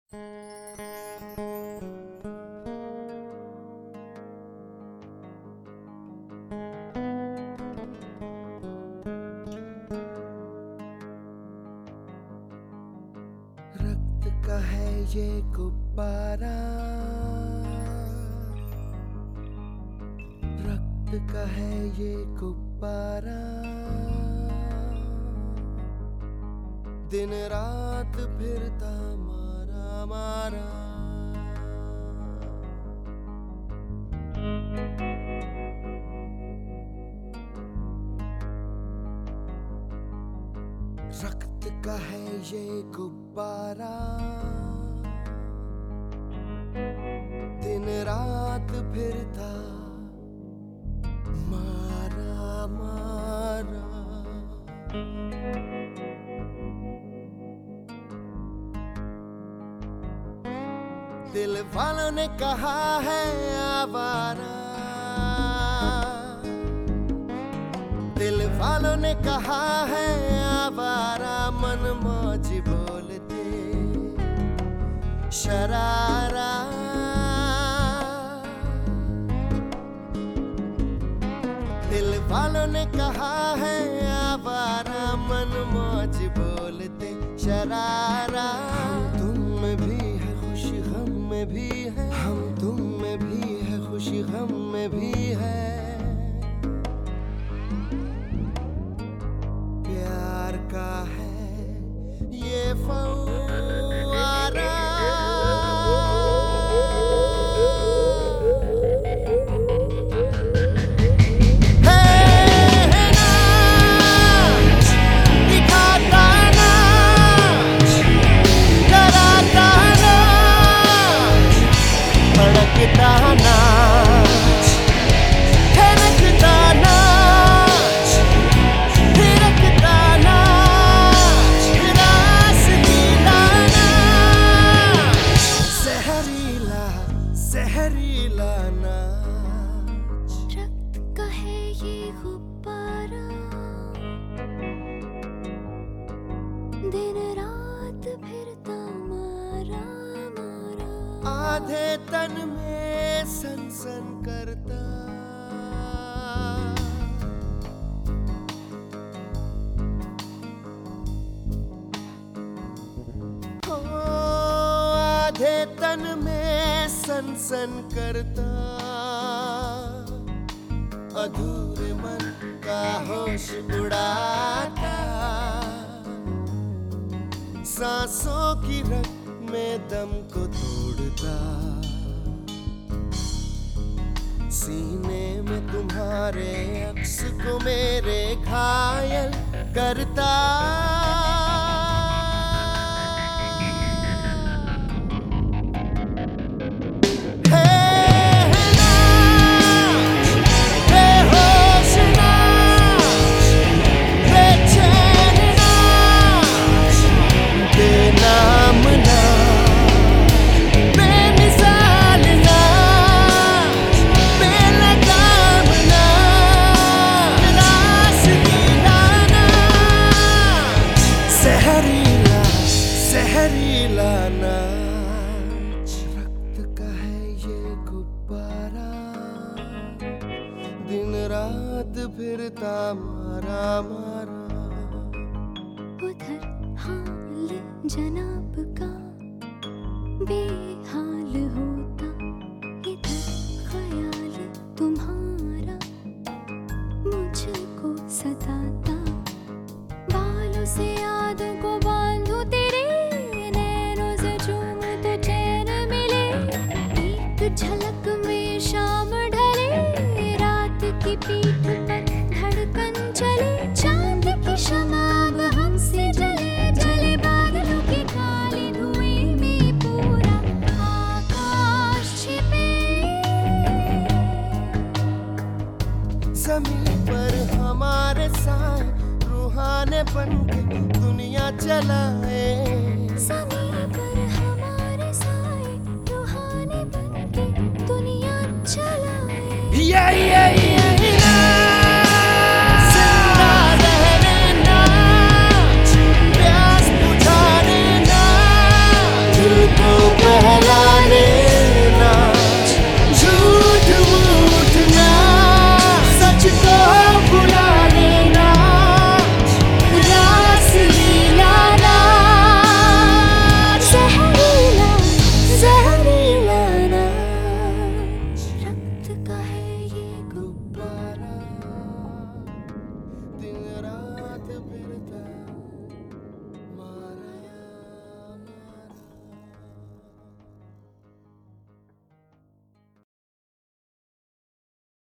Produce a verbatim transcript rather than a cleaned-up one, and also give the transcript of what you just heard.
रक्त का है ये गुब्बारा, रक्त का है ये गुब्बारा, दिन रात फिरता मारा मारा। रक्त का है ये गुब्बारा, दिन रात फिरता मारा मारा। दिल वालों ने कहा है आवारा, दिल वालों ने कहा है आवारा, मन मौजी बोलते शरारा। दिल वालों ने कहा है आवारा, मन मौज बोलते शरारा। हम तुम में भी है खुशी गम में भी है, हम तुम में भी है खुशी गम में भी है। प्यार का है ये फव्वारा, जहरीला नाच। रक्त का है ये गुब्बारा, दिन रात फिरता मारा मारा। आधे तन में सनसन करता, ओ आधे तन में सनसन करता, अधूरे मन का होश उड़ाता, सांसों की रग में दम को तोड़ता, सीने में तुम्हारे अक्स को मेरे घायल करता। जहरीला जहरीला नाच। रक्त का है ये गुब्बारा, दिन रात फिरता मारा मारा। उधर हाल जनाब का